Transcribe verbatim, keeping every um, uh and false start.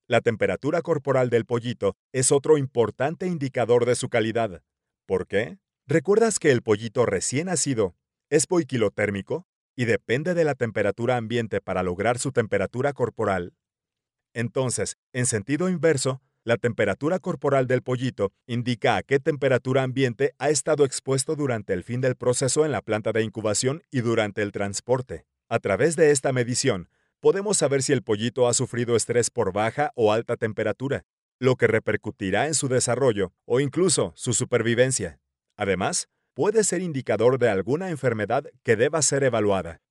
La temperatura corporal del pollito es otro importante indicador de su calidad. ¿Por qué? ¿Recuerdas que el pollito recién nacido es poiquilotérmico y depende de la temperatura ambiente para lograr su temperatura corporal? Entonces, en sentido inverso, la temperatura corporal del pollito indica a qué temperatura ambiente ha estado expuesto durante el fin del proceso en la planta de incubación y durante el transporte. A través de esta medición, podemos saber si el pollito ha sufrido estrés por baja o alta temperatura, lo que repercutirá en su desarrollo o incluso su supervivencia. Además, puede ser indicador de alguna enfermedad que deba ser evaluada.